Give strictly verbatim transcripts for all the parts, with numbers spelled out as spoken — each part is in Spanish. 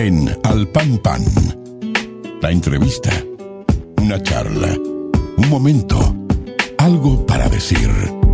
en Al Pan Pan. La entrevista, una charla, un momento, algo para decir.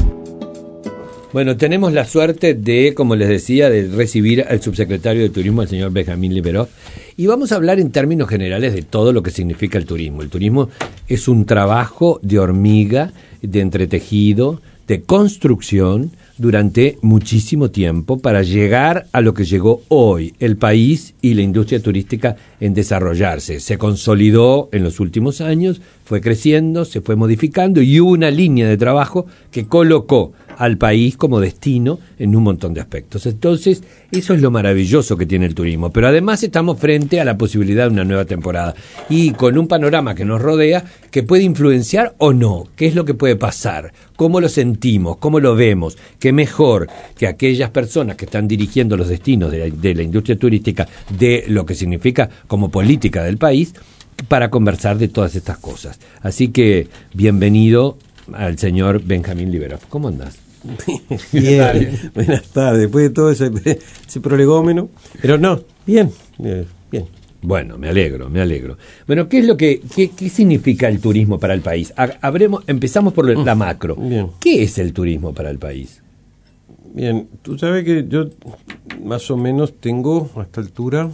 Bueno, tenemos la suerte de, como les decía, de recibir al subsecretario de Turismo, el señor Benjamín Liberov, y vamos a hablar en términos generales de todo lo que significa el turismo. El turismo es un trabajo de hormiga, de entretejido, de construcción durante muchísimo tiempo para llegar a lo que llegó hoy, el país y la industria turística en desarrollarse. Se consolidó en los últimos años, fue creciendo, se fue modificando y hubo una línea de trabajo que colocó al país como destino en un montón de aspectos. Entonces, eso es lo maravilloso que tiene el turismo. Pero además estamos frente a la posibilidad de una nueva temporada y con un panorama que nos rodea que puede influenciar o no. ¿Qué es lo que puede pasar? ¿Cómo lo sentimos? ¿Cómo lo vemos? ¿Qué mejor que aquellas personas que están dirigiendo los destinos de la, de la industria turística, de lo que significa como política del país, para conversar de todas estas cosas? Así que, bienvenido al señor Benjamín Liberov. ¿Cómo andás? Bien, buenas tardes. Después de todo ese, ese prolegómeno, pero no, bien, bien, bien. Bueno, me alegro, me alegro. Bueno, ¿qué es lo que, qué, qué significa el turismo para el país? Habremos, empezamos por la macro. Bien. ¿Qué es el turismo para el país? Bien, tú sabes que yo más o menos tengo a esta altura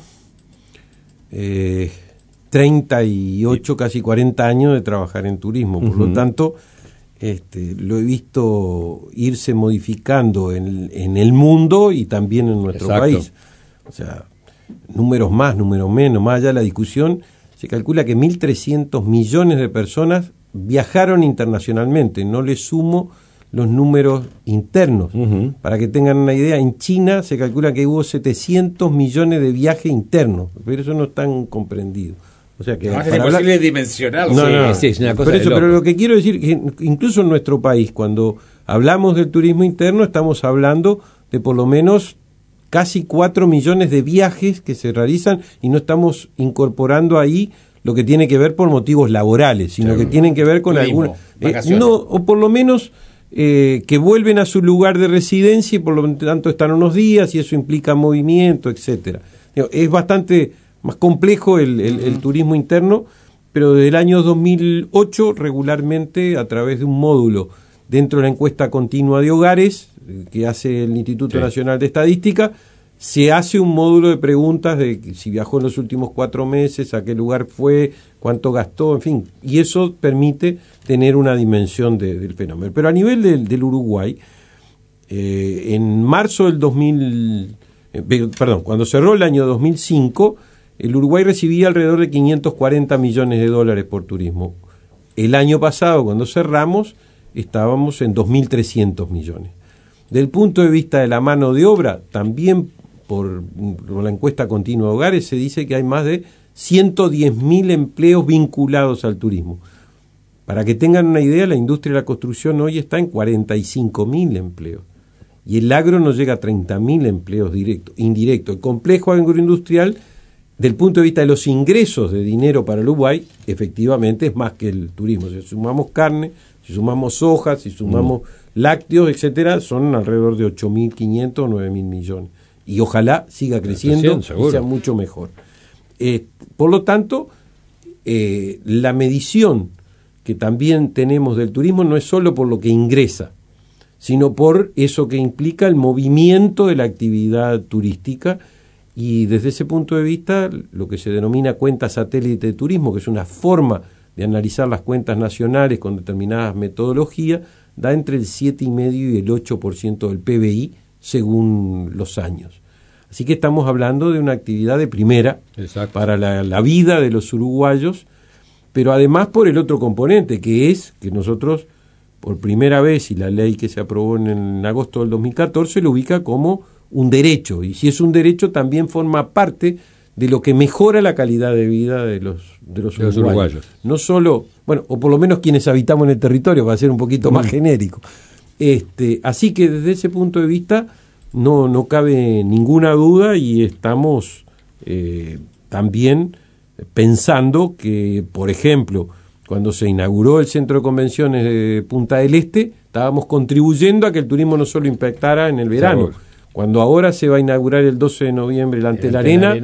eh, treinta y ocho, casi cuarenta años de trabajar en turismo, por uh-huh. lo tanto Este, lo he visto irse modificando en, en el mundo y también en nuestro Exacto. país. O sea, números más, números menos, más allá de la discusión, se calcula que mil trescientos millones de personas viajaron internacionalmente. No le sumo los números internos. Uh-huh. Para que tengan una idea, en China se calcula que hubo setecientos millones de viajes internos, pero eso no están comprendidos. O sea que no, es imposible hablar... dimensionarlo. No, no, no. Sí, es una cosa pero, eso, de pero lo que quiero decir es que incluso en nuestro país, cuando hablamos del turismo interno, estamos hablando de por lo menos casi cuatro millones de viajes que se realizan y no estamos incorporando ahí lo que tiene que ver por motivos laborales, sino sí, que tienen que ver con alguna eh, no, o por lo menos eh, que vuelven a su lugar de residencia y por lo tanto están unos días y eso implica movimiento, etcétera. Es bastante más complejo el, el, el turismo interno, pero desde el año dos mil ocho regularmente a través de un módulo dentro de la encuesta continua de hogares que hace el Instituto sí. Nacional de Estadística, se hace un módulo de preguntas de si viajó en los últimos cuatro meses, a qué lugar fue, cuánto gastó, en fin, y eso permite tener una dimensión de, del fenómeno. Pero a nivel del, del Uruguay, eh, en marzo del dos mil, eh, perdón, cuando cerró el año dos mil cinco, el Uruguay recibía alrededor de quinientos cuarenta millones de dólares por turismo. El año pasado, cuando cerramos, estábamos en dos mil trescientos millones. Del punto de vista de la mano de obra, también por, por la encuesta continua de hogares, se dice que hay más de ciento diez mil empleos vinculados al turismo. Para que tengan una idea, la industria de la construcción hoy está en cuarenta y cinco mil empleos. Y el agro no llega a treinta mil empleos directos, indirectos. El complejo agroindustrial, del punto de vista de los ingresos de dinero para el Uruguay, efectivamente es más que el turismo. Si sumamos carne, si sumamos soja, si sumamos mm. lácteos, etcétera, son alrededor de ocho mil quinientos o nueve mil millones. Y ojalá siga creciendo y sea mucho mejor. Eh, por lo tanto, eh, la medición que también tenemos del turismo no es solo por lo que ingresa, sino por eso que implica el movimiento de la actividad turística. Y desde ese punto de vista, lo que se denomina cuenta satélite de turismo, que es una forma de analizar las cuentas nacionales con determinadas metodologías, da entre el siete coma cinco y el ocho por ciento del P B I según los años. Así que estamos hablando de una actividad de primera Exacto. para la, la vida de los uruguayos, pero además por el otro componente, que es que nosotros, por primera vez, y la ley que se aprobó en, en agosto del dos mil catorce, lo ubica como un derecho, y si es un derecho también forma parte de lo que mejora la calidad de vida de los, de los, de uruguayos. los uruguayos. No solo, bueno, o por lo menos quienes habitamos en el territorio, para ser un poquito mm. más genérico. Este, así que desde ese punto de vista no, no cabe ninguna duda y estamos eh, también pensando que, por ejemplo, cuando se inauguró el Centro de Convenciones de Punta del Este, estábamos contribuyendo a que el turismo no solo impactara en el verano. Claro. Cuando ahora se va a inaugurar el doce de noviembre el Ante la Arena,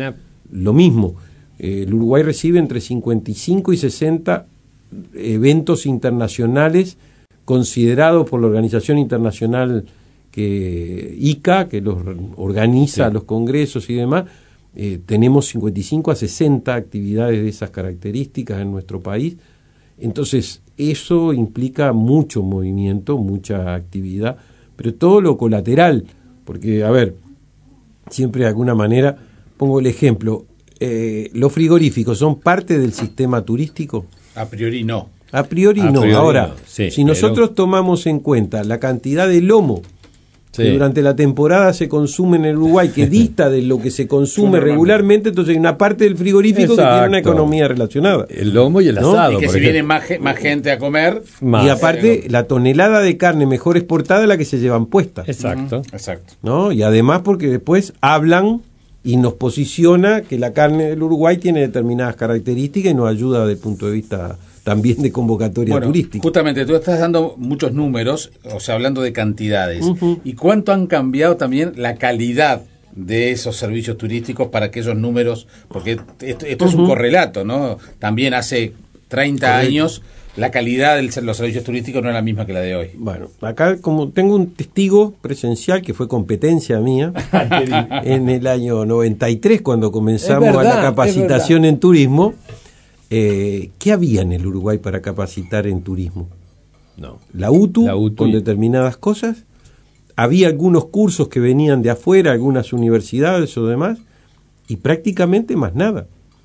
lo mismo. Eh, el Uruguay recibe entre cincuenta y cinco y sesenta eventos internacionales considerados por la Organización Internacional que I C A, que los organiza sí. los congresos y demás. Eh, tenemos cincuenta y cinco a sesenta actividades de esas características en nuestro país. Entonces, eso implica mucho movimiento, mucha actividad, pero todo lo colateral, porque, a ver, siempre de alguna manera, pongo el ejemplo, eh, ¿los frigoríficos son parte del sistema turístico? A priori no. A priori A no. priori Ahora, no. Sí, si nosotros tomamos en cuenta la cantidad de lomo sí. que durante la temporada se consume en el Uruguay, que dista de lo que se consume regularmente, entonces hay una parte del frigorífico Exacto. que tiene una economía relacionada. El lomo y el ¿no? asado. Y que por si ejemplo. viene más, ge- más gente a comer... Más. Y aparte, la tonelada de carne mejor exportada es la que se llevan puesta. Exacto. Ujú, exacto. ¿No? Y además porque después hablan y nos posiciona que la carne del Uruguay tiene determinadas características y nos ayuda desde el punto de vista también de convocatoria Bueno, turística. justamente tú estás dando muchos números, o sea, hablando de cantidades. Uh-huh. ¿Y cuánto han cambiado también la calidad de esos servicios turísticos para que esos números, porque esto, esto uh-huh. es un correlato, ¿no? También hace treinta Correcto. años la calidad de los servicios turísticos no es la misma que la de hoy. Bueno, acá como tengo un testigo presencial que fue competencia mía en el año noventa y tres cuando comenzamos verdad, a la capacitación en turismo. Eh, ¿Qué había en el Uruguay para capacitar en turismo? No. La U T U, La U T U con y... determinadas cosas. Había algunos cursos que venían de afuera, algunas universidades o demás, y prácticamente más nada.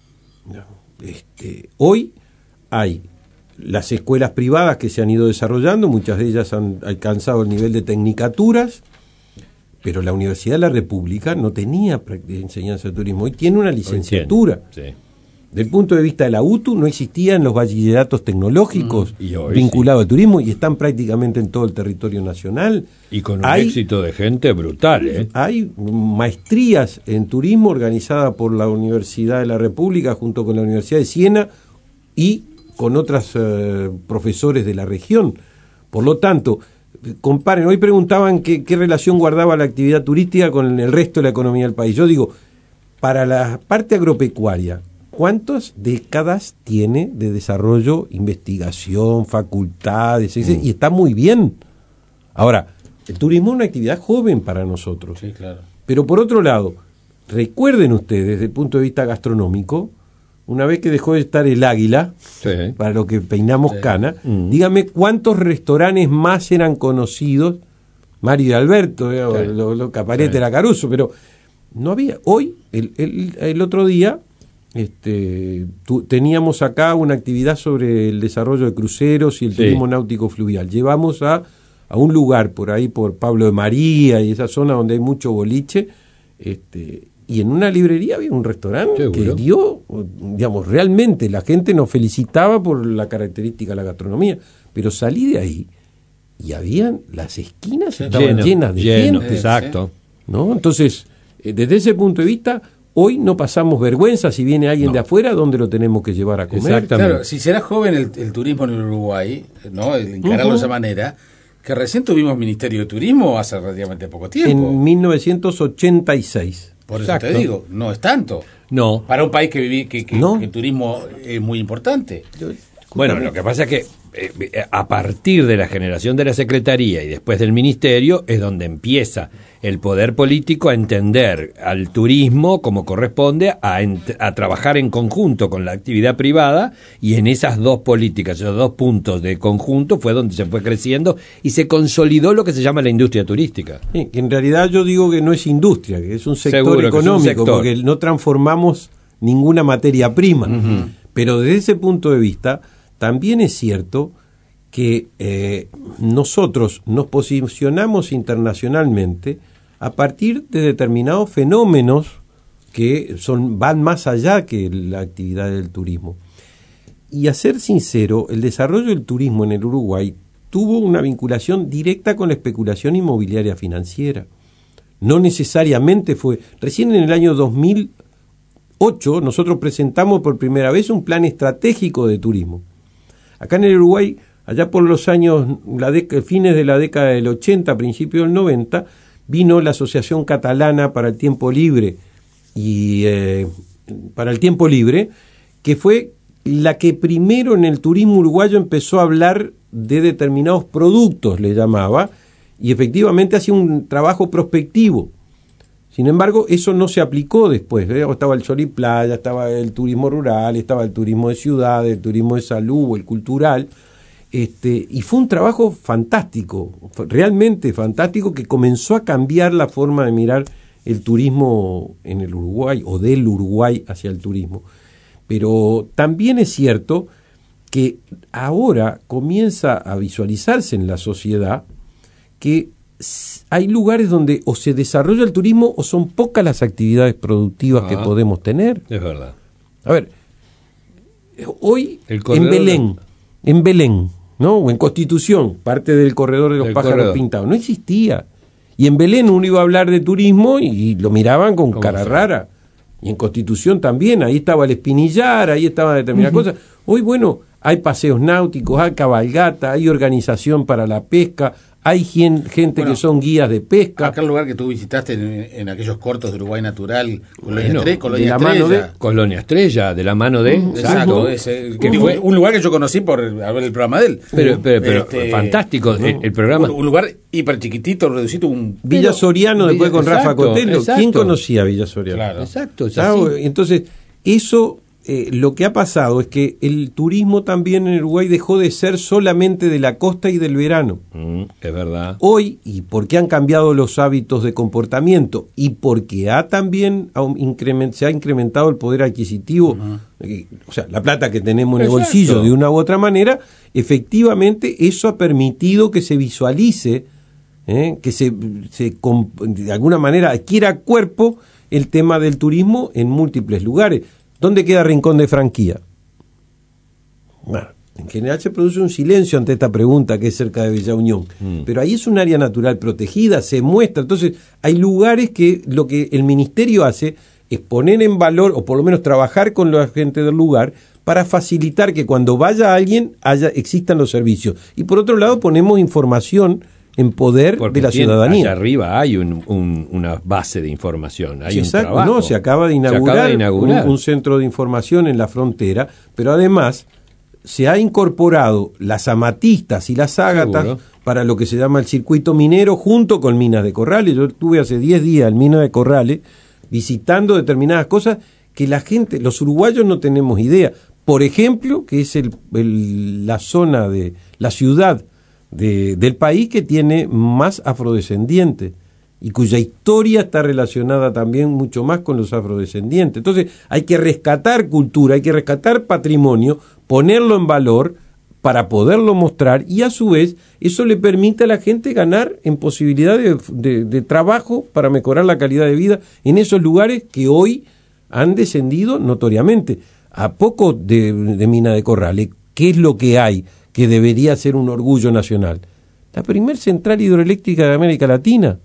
Este, hoy hay las escuelas privadas que se han ido desarrollando, muchas de ellas han alcanzado el nivel de tecnicaturas, pero la Universidad de la República no tenía enseñanza de turismo, hoy tiene una licenciatura. Sí. Del punto de vista de la U T U no existían los bachilleratos tecnológicos mm, vinculados sí. al turismo y están prácticamente en todo el territorio nacional. Y con un hay, éxito de gente brutal. ¿eh? Hay maestrías en turismo organizadas por la Universidad de la República junto con la Universidad de Siena y con otros eh, profesores de la región. Por lo tanto, comparen, hoy preguntaban qué, qué relación guardaba la actividad turística con el resto de la economía del país. Yo digo, para la parte agropecuaria, ¿cuántas décadas tiene de desarrollo, investigación, facultades? Mm. Y está muy bien. Ahora, el turismo es una actividad joven para nosotros. Sí, claro. Pero por otro lado, recuerden ustedes, desde el punto de vista gastronómico, una vez que dejó de estar el águila, sí. para lo que peinamos sí. cana, mm. dígame cuántos restaurantes más eran conocidos, Mario y Alberto, sí. lo, lo, lo Caparete sí. era Caruso, pero no había. Hoy, el, el, el otro día, Este, tu, teníamos acá una actividad sobre el desarrollo de cruceros y el sí. turismo náutico fluvial. Llevamos a, a un lugar por ahí, por Pablo de María y esa zona donde hay mucho boliche, este, y en una librería había un restaurante que dio, digamos, realmente la gente nos felicitaba por la característica de la gastronomía, pero salí de ahí y habían, las esquinas estaban lleno, llenas de lleno, gente. Exacto. ¿No? Entonces, eh, desde ese punto de vista, hoy no pasamos vergüenza si viene alguien no. de afuera, ¿dónde lo tenemos que llevar a comer? Exactamente. Claro, si será joven el, el turismo en el Uruguay, ¿no? El encararlo uh-huh. de esa manera, que recién tuvimos Ministerio de Turismo hace relativamente poco tiempo. En mil novecientos ochenta y seis. Por eso Exacto. te digo, no es tanto. No. Para un país que viví, que, que, no. que el turismo es muy importante. Yo, bueno, lo que pasa es que eh, a partir de la generación de la Secretaría y después del Ministerio es donde empieza el poder político a entender al turismo como corresponde, a, ent- a trabajar en conjunto con la actividad privada, y en esas dos políticas, esos dos puntos de conjunto fue donde se fue creciendo y se consolidó lo que se llama la industria turística. Sí, que en realidad yo digo que no es industria, que es un sector Seguro económico, un sector. Porque no transformamos ninguna materia prima. Uh-huh. Pero desde ese punto de vista, también es cierto que eh, nosotros nos posicionamos internacionalmente a partir de determinados fenómenos que son van más allá que la actividad del turismo. Y a ser sincero, el desarrollo del turismo en el Uruguay tuvo una vinculación directa con la especulación inmobiliaria financiera. No necesariamente fue... Recién en el año dos mil ocho nosotros presentamos por primera vez un plan estratégico de turismo. Acá en el Uruguay, allá por los años, la dec- fines de la década del ochenta, principios del noventa, vino la Asociación Catalana para el Tiempo Libre y eh, para el tiempo libre, que fue la que primero en el turismo uruguayo empezó a hablar de determinados productos, le llamaba, y efectivamente hacía un trabajo prospectivo. Sin embargo, eso no se aplicó después, ¿eh? Estaba el sol y playa, estaba el turismo rural, estaba el turismo de ciudad, el turismo de salud o el cultural, este, y fue un trabajo fantástico, realmente fantástico, que comenzó a cambiar la forma de mirar el turismo en el Uruguay, o del Uruguay hacia el turismo. Pero también es cierto que ahora comienza a visualizarse en la sociedad que hay lugares donde o se desarrolla el turismo o son pocas las actividades productivas ah, que podemos tener. Es verdad. A ver, hoy en Belén, en Belén, ¿no? O en Constitución, parte del corredor de los pájaros corredor. pintados, no existía. Y en Belén uno iba a hablar de turismo y lo miraban con cara sea? rara. Y en Constitución también, ahí estaba el Espinillar, ahí estaban determinadas uh-huh. cosas. Hoy, bueno, hay paseos náuticos, hay cabalgata, hay organización para la pesca, hay gente bueno, que son guías de pesca. Acá el lugar que tú visitaste en, en aquellos cortos de Uruguay Natural, Colonia, bueno, Estrella, Colonia de la Estrella. Mano de, Colonia Estrella, de la mano de... Uh, exacto, ese, que fue un lugar que yo conocí por ver el programa de él. Pero, pero, pero este, fantástico, ¿no? el, el programa... Un, un lugar hiper chiquitito, reducido. Un... Villa Soriano, después Villa, con exacto, Rafa Cotelo. Exacto. ¿Quién conocía a Villa Soriano? Claro. Exacto, claro, entonces, eso... Eh, lo que ha pasado es que el turismo también en Uruguay dejó de ser solamente de la costa y del verano. Mm, es verdad. Hoy, y porque han cambiado los hábitos de comportamiento y porque ha también increment, se ha incrementado el poder adquisitivo, uh-huh. eh, o sea, la plata que tenemos en Exacto. el bolsillo de una u otra manera, efectivamente eso ha permitido que se visualice, eh, que se, se de alguna manera adquiera cuerpo el tema del turismo en múltiples lugares. ¿Dónde queda Rincón de Franquía? Bueno, en general se produce un silencio ante esta pregunta, que es cerca de Villa Unión, mm. pero ahí es un área natural protegida, se muestra. Entonces hay lugares que lo que el ministerio hace es poner en valor, o por lo menos trabajar con la gente del lugar, para facilitar que cuando vaya alguien haya, existan los servicios. Y por otro lado ponemos información en poder Porque de la tiene, ciudadanía. Allá arriba hay un, un, una base de información, hay sí, un exacto. trabajo. No, se acaba de inaugurar, acaba de inaugurar. Un, un centro de información en la frontera, pero además se ha incorporado las amatistas y las ágatas Seguro. para lo que se llama el circuito minero junto con Minas de Corrales. Yo estuve hace diez días en Minas de Corrales visitando determinadas cosas que la gente, los uruguayos no tenemos idea. Por ejemplo, que es el, el, la zona de la ciudad De, del país que tiene más afrodescendientes y cuya historia está relacionada también mucho más con los afrodescendientes. Entonces hay que rescatar cultura, hay que rescatar patrimonio, ponerlo en valor para poderlo mostrar, y a su vez eso le permite a la gente ganar en posibilidad de, de, de trabajo para mejorar la calidad de vida en esos lugares que hoy han descendido notoriamente. A poco de, de Mina de Corrales, ¿qué es lo que hay que debería ser un orgullo nacional? La primer central hidroeléctrica de América Latina.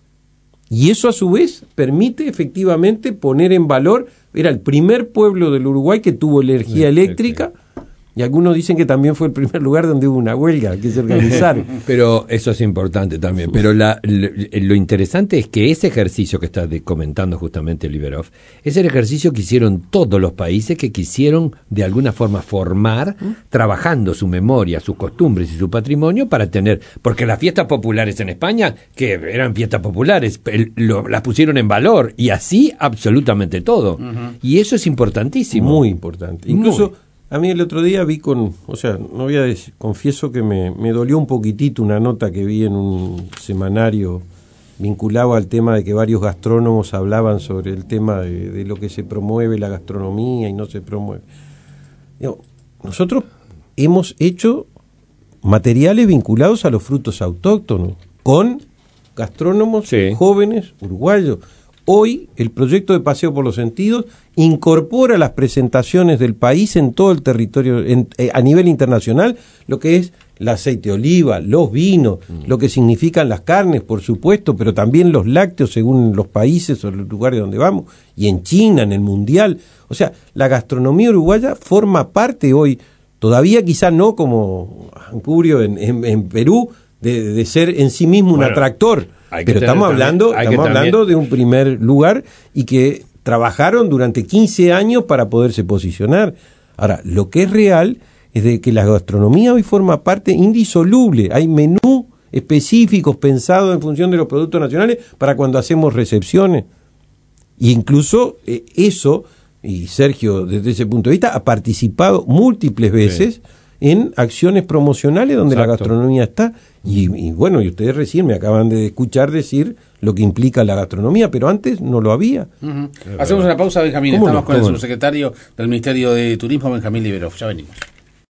Y eso a su vez permite efectivamente poner en valor, era el primer pueblo del Uruguay que tuvo energía eléctrica, y algunos dicen que también fue el primer lugar donde hubo una huelga que se organizaron. Pero eso es importante también. Pero la, lo, lo interesante es que ese ejercicio que está de, comentando justamente Liberov, es el ejercicio que hicieron todos los países que quisieron de alguna forma formar, ¿Mm? trabajando su memoria, sus costumbres y su patrimonio para tener, porque las fiestas populares en España, que eran fiestas populares, el, lo, las pusieron en valor, y así absolutamente todo. Uh-huh. Y eso es importantísimo. Muy importante. Incluso Muy. A mí el otro día vi con, o sea, no voy a decir, confieso que me, me dolió un poquitito una nota que vi en un semanario vinculado al tema de que varios gastrónomos hablaban sobre el tema de, de lo que se promueve la gastronomía y no se promueve. Digo, nosotros hemos hecho materiales vinculados a los frutos autóctonos con gastrónomos sí. jóvenes uruguayos. Hoy el proyecto de Paseo por los Sentidos incorpora las presentaciones del país en todo el territorio, en, eh, a nivel internacional, lo que es el aceite de oliva, los vinos, mm. lo que significan las carnes, por supuesto, pero también los lácteos según los países o los lugares donde vamos, y en China, en el Mundial. O sea, la gastronomía uruguaya forma parte hoy, todavía quizá no como Ancurio en, en, en Perú, de, de ser en sí mismo un bueno, atractor. Pero estamos hablando, estamos hablando de un primer lugar, y que trabajaron durante quince años para poderse posicionar. Ahora, lo que es real es de que la gastronomía hoy forma parte indisoluble. Hay menús específicos pensados en función de los productos nacionales para cuando hacemos recepciones. Y incluso eh, eso, y Sergio desde ese punto de vista ha participado múltiples veces sí. en acciones promocionales donde Exacto. la gastronomía está. Y, y bueno, y ustedes recién me acaban de escuchar decir lo que implica la gastronomía, pero antes no lo había. Uh-huh. Hacemos una pausa, Benjamín. Estamos no? con el subsecretario del Ministerio de Turismo, Benjamín Liberov. Ya venimos.